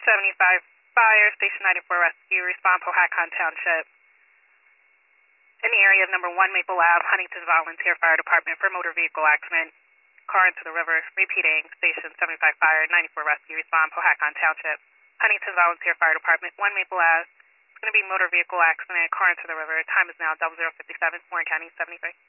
75 Fire, Station 94 Rescue, respond Powhatan Township. In the area of number 1 Maple Ave, Huntington Volunteer Fire Department for motor vehicle accident. Car into the river. Repeating, Station 75 Fire, 94 Rescue, respond Powhatan Township. Huntington Volunteer Fire Department, 1 Maple Ave. It's going to be motor vehicle accident, car into the river. Time is now 00:57, Warren County 73.